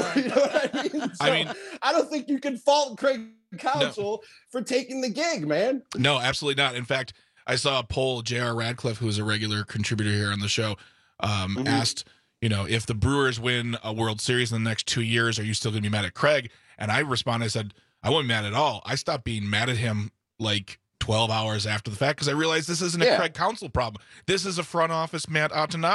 I mean? So, I don't think you can fault Craig Counsell for taking the gig, man. No, absolutely not. In fact, I saw a poll. J.R. Radcliffe, who is a regular contributor here on the show, asked, if the Brewers win a World Series in the next 2 years, are you still going to be mad at Craig? And I responded, I said, I wasn't mad at all. I stopped being mad at him like 12 hours after the fact because I realized this isn't a Craig Counsell problem. This is a front office Mark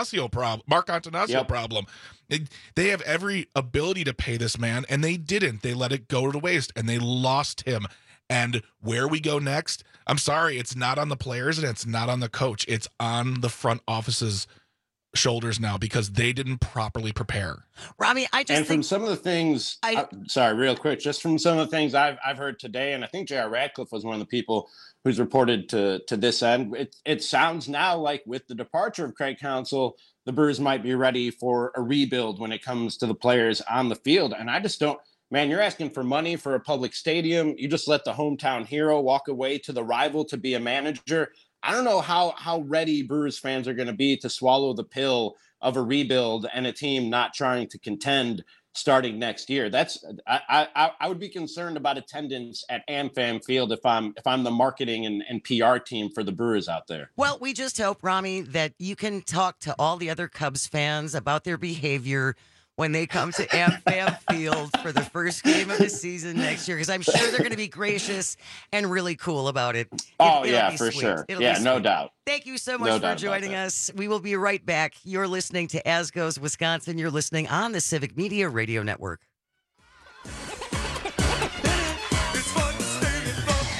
Attanasio problem. They have every ability to pay this man, and they didn't. They let it go to waste, and they lost him. And where we go next, I'm sorry, it's not on the players and it's not on the coach. It's on the front office's shoulders now because they didn't properly prepare. Robbie, from some of the things, real quick, just from some of the things I've heard today, and I think J.R. Radcliffe was one of the people who's reported to this end. It sounds now like with the departure of Craig Counsell, the Brewers might be ready for a rebuild when it comes to the players on the field. And I just don't. Man, you're asking for money for a public stadium. You just let the hometown hero walk away to the rival to be a manager. I don't know how ready Brewers fans are going to be to swallow the pill of a rebuild and a team not trying to contend starting next year. I would be concerned about attendance at AmFam Field if I'm the marketing and PR team for the Brewers out there. Well, we just hope, Rami, that you can talk to all the other Cubs fans about their behavior when they come to AmFam Field for the first game of the season next year, because I'm sure they're going to be gracious and really cool about it. It'll be for sure. No doubt. Thank you so much for joining us. We will be right back. You're listening to As Goes Wisconsin. You're listening on the Civic Media Radio Network.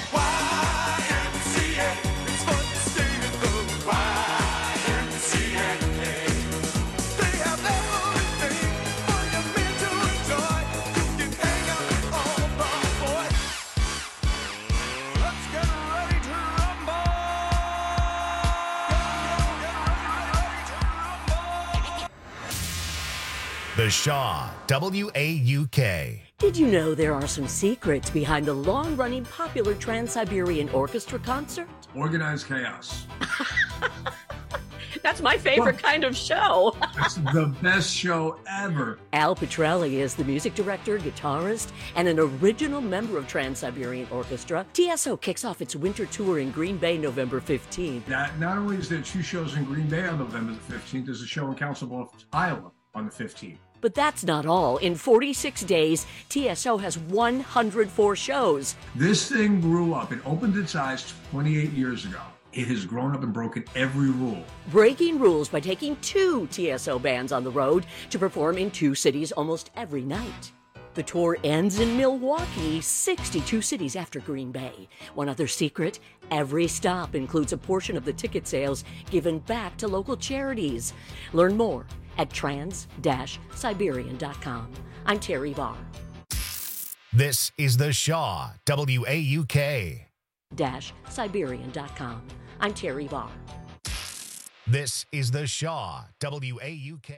The Shaw, WAUK. Did you know there are some secrets behind the long-running popular Trans-Siberian Orchestra concert? Organized chaos. That's my favorite kind of show. It's the best show ever. Al Petrelli is the music director, guitarist, and an original member of Trans-Siberian Orchestra. TSO kicks off its winter tour in Green Bay November 15th. Not only is there 2 shows in Green Bay on November the 15th, there's a show in Council Bluffs, Iowa on the 15th. But that's not all. In 46 days, TSO has 104 shows. This thing grew up. It opened its eyes 28 years ago. It has grown up and broken every rule. Breaking rules by taking 2 TSO bands on the road to perform in 2 cities almost every night. The tour ends in Milwaukee, 62 cities after Green Bay. One other secret, every stop includes a portion of the ticket sales given back to local charities. Learn more at trans-siberian.com. I'm Terry Barr. This is The Shaw, WAUK. Siberian.com. I'm Terry Barr. This is The Shaw, WAUK.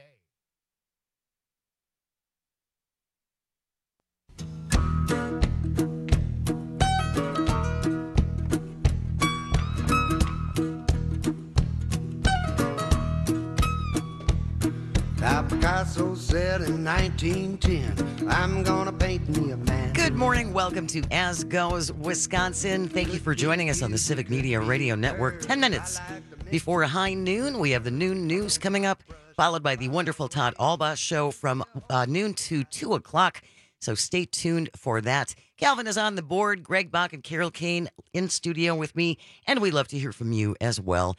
Now Picasso said in 1910, I'm gonna paint me a man. Good morning. Welcome to As Goes Wisconsin. Thank you for joining us on the Civic Media Radio Network. 10 minutes before high noon, we have the noon news coming up, followed by the wonderful Todd Alba show from noon to 2 o'clock. So stay tuned for that. Calvin is on the board. Greg Bach and Carol Kane in studio with me. And we love to hear from you as well.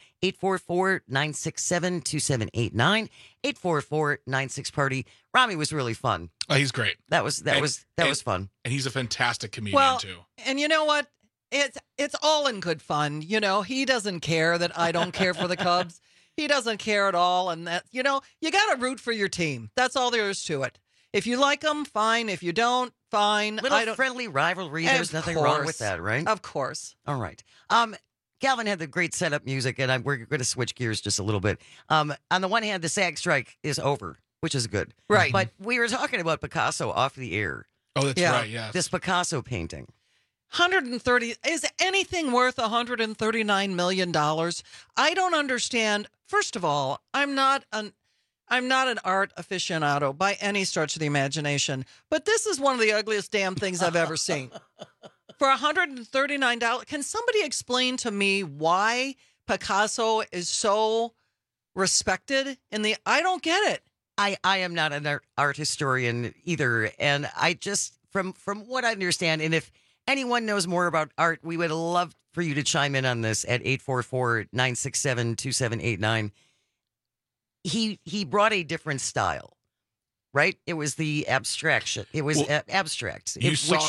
844-967-2789. 844-96-PARTY. Rami was really fun. Oh, he's great. That was fun. And he's a fantastic comedian, too. And you know what? It's all in good fun. You know, he doesn't care that I don't care for the Cubs. He doesn't care at all. And that, you know, you got to root for your team. That's all there is to it. If you like them, fine. If you don't, fine. Little friendly rivalry. There's nothing wrong with that, right? Of course. All right. Calvin had the great setup music, and we're going to switch gears just a little bit. On the one hand, the SAG strike is over, which is good. Right. But we were talking about Picasso off the air. Oh, that's right, yes. This Picasso painting. 130, is anything worth $139 million? I don't understand. First of all, I'm not an art aficionado by any stretch of the imagination, but this is one of the ugliest damn things I've ever seen. For $139, can somebody explain to me why Picasso is so respected I don't get it. I am not an art historian either, and I just, from what I understand, and if anyone knows more about art, we would love for you to chime in on this at 844-967-2789. He brought a different style, right? It was the abstraction. It was abstract. You saw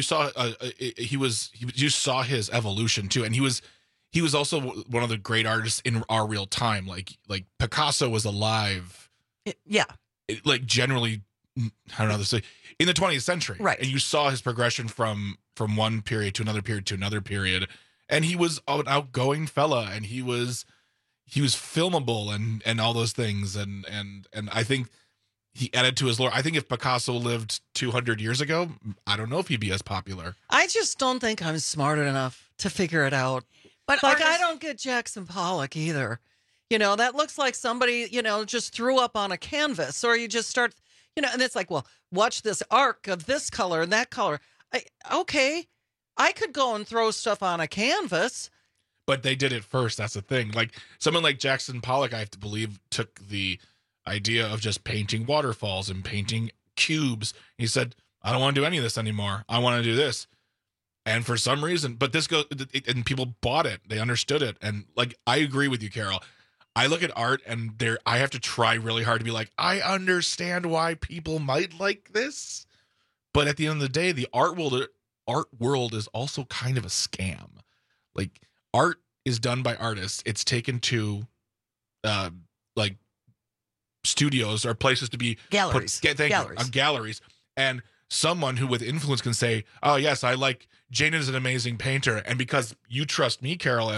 his evolution too, and he was also one of the great artists in our real time. Like Picasso was alive. Like generally, I don't know how to say, in the 20th century, right? And you saw his progression from one period to another period to another period, and he was an outgoing fella, and he was filmable and all those things. And I think he added to his lore. I think if Picasso lived 200 years ago, I don't know if he'd be as popular. I just don't think I'm smart enough to figure it out. But I don't get Jackson Pollock either. You know, that looks like somebody, you know, just threw up on a canvas, or you just start, you know, and it's like, well, watch this arc of this color and that color. Okay, I could go and throw stuff on a canvas. But they did it first. That's the thing. Like someone like Jackson Pollock, I have to believe, took the idea of just painting waterfalls and painting cubes. He said, I don't want to do any of this anymore. I want to do this. And for some reason, but this goes, and people bought it. They understood it. And like, I agree with you, Carol. I look at art and I have to try really hard to be like, I understand why people might like this. But at the end of the day, the art world is also kind of a scam. Like, art is done by artists. It's taken to like studios or places to be galleries. Galleries. And someone who with influence can say, oh yes, I like Jane is an amazing painter. And because you trust me, Carol, as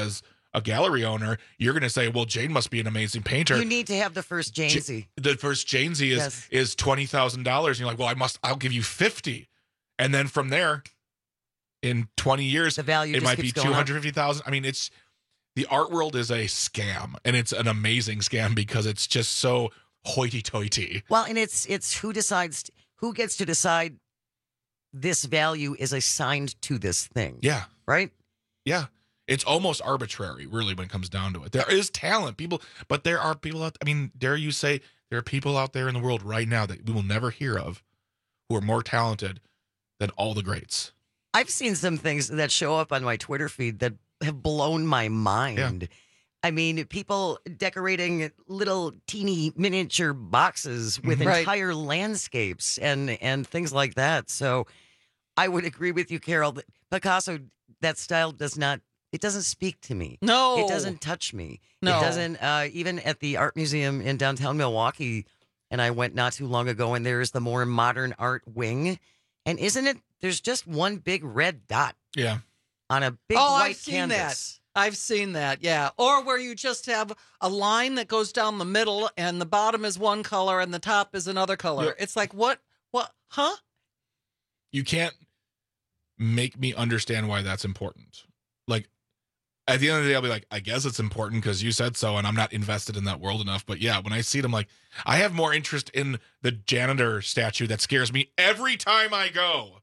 a gallery owner, you're going to say, well, Jane must be an amazing painter. You need to have the first Janesy. The first Janesy is $20,000. And you're like, well, I'll give you 50. And then from there, in 20 years, the value it might be 250,000. I mean, the art world is a scam, and it's an amazing scam because it's just so hoity-toity. Well, and it's who gets to decide this value is assigned to this thing. Yeah. Right? Yeah. It's almost arbitrary, really, when it comes down to it. There is talent, but there are people out. I mean, dare you say there are people out there in the world right now that we will never hear of who are more talented than all the greats. I've seen some things that show up on my Twitter feed that have blown my mind. Yeah. I mean, people decorating little teeny miniature boxes with entire landscapes and things like that. So I would agree with you, Carol, that Picasso, that style doesn't speak to me. No. It doesn't touch me. No. It doesn't, even at the art museum in downtown Milwaukee, and I went not too long ago, and there's the more modern art wing. And isn't it, there's just one big red dot. Yeah. On a big white canvas. I've seen that, yeah. Or where you just have a line that goes down the middle and the bottom is one color and the top is another color. Yep. It's like, what, huh? You can't make me understand why that's important. Like, at the end of the day, I'll be like, I guess it's important because you said so, and I'm not invested in that world enough. But yeah, when I see it, I'm like, I have more interest in the janitor statue that scares me every time I go.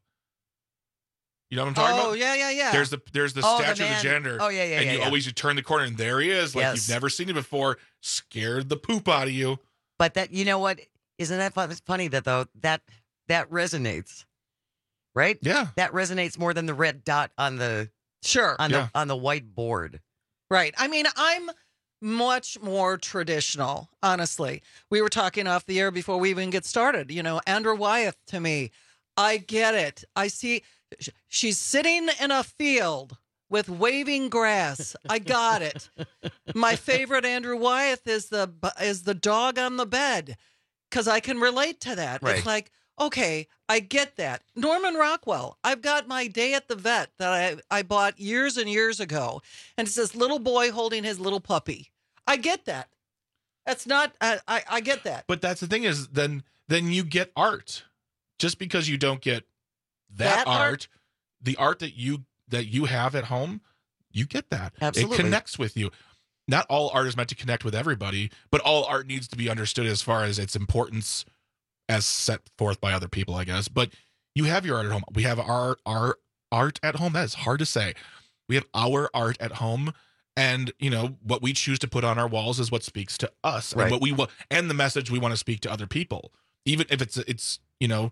You know what I'm talking about? Oh, yeah. There's the statue of the janitor. Oh, yeah. And you turn the corner, and there he is. Like, you've never seen it before. Scared the poop out of you. But that, you know what? Isn't that fun? It's funny that, though, that resonates. Right? Yeah. That resonates more than the red dot on the on the white board. Right. I mean, I'm much more traditional, honestly. We were talking off the air before we even get started. You know, Andrew Wyeth, to me, I get it. I see she's sitting in a field with waving grass. I got it. My favorite Andrew Wyeth is the dog on the bed, because I can relate to that. Right. It's like, okay, I get that. Norman Rockwell, I've got my Day at the Vet that I bought years and years ago, and it's this little boy holding his little puppy. I get that. That's not, I get that. But that's the thing is, then you get art. Just because you don't get that art, the art that you have at home, you get that. Absolutely. It connects with you. Not all art is meant to connect with everybody, but all art needs to be understood as far as its importance as set forth by other people, I guess. But you have your art at home. We have our art at home. That is hard to say. We have our art at home, and you know what we choose to put on our walls is what speaks to us, right. And what we want, and the message we want to speak to other people. Even if it's you know,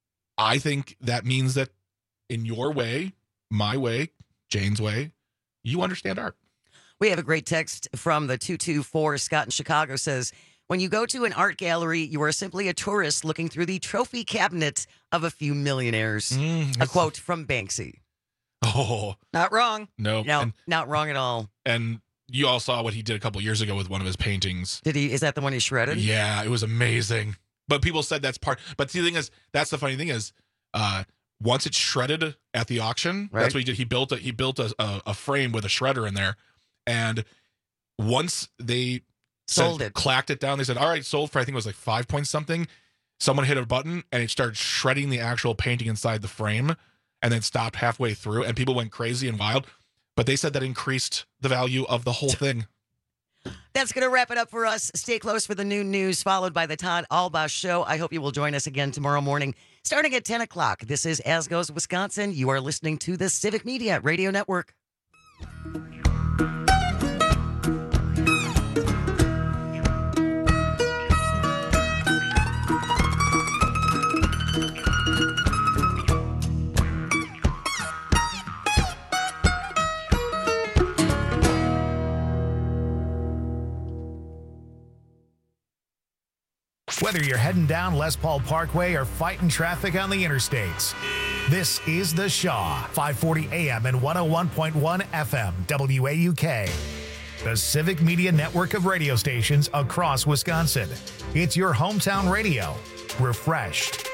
I think that means that in your way, my way, Jane's way, you understand art. We have a great text from the 224. Scott in Chicago says, when you go to an art gallery, you are simply a tourist looking through the trophy cabinet of a few millionaires. A quote from Banksy. Oh. Not wrong. No. Not wrong at all. And you all saw what he did a couple years ago with one of his paintings. Did he? Is that the one he shredded? Yeah, it was amazing. But people said that's part. But the thing is, that's the funny thing is, once it's shredded at the auction, right. That's what he did. He built a frame with a shredder in there, and once they clacked it down, they said, "All right, sold for I think it was like 5 point something." Someone hit a button and it started shredding the actual painting inside the frame, and then stopped halfway through, and people went crazy and wild. But they said that increased the value of the whole thing. That's going to wrap it up for us. Stay close for the noon news, followed by the Todd Albaugh Show. I hope you will join us again tomorrow morning, starting at 10 o'clock. This is As Goes Wisconsin. You are listening to the Civic Media Radio Network. Whether you're heading down Les Paul Parkway or fighting traffic on the interstates, this is The Shaw, 540 AM and 101.1 FM, WAUK. The Civic Media network of radio stations across Wisconsin. It's your hometown radio, refreshed.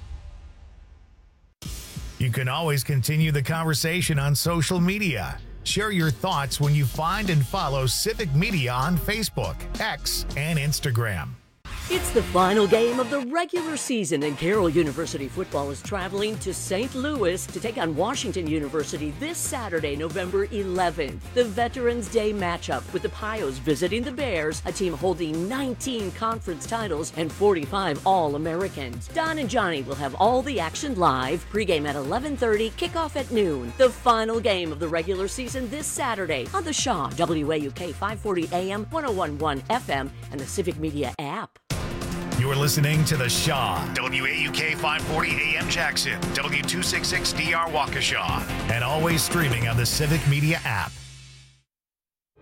You can always continue the conversation on social media. Share your thoughts when you find and follow Civic Media on Facebook, X, and Instagram. It's the final game of the regular season, and Carroll University football is traveling to St. Louis to take on Washington University this Saturday, November 11th. The Veterans Day matchup with the Pios visiting the Bears, a team holding 19 conference titles and 45 All-Americans. Don and Johnny will have all the action live. Pregame at 11:30, kickoff at noon. The final game of the regular season this Saturday on the Shaw, WAUK 540 AM, 101.1 FM, and the Civic Media app. You're listening to The Shaw, WAUK 540 AM Jackson, W266DR Waukesha, and always streaming on the Civic Media app.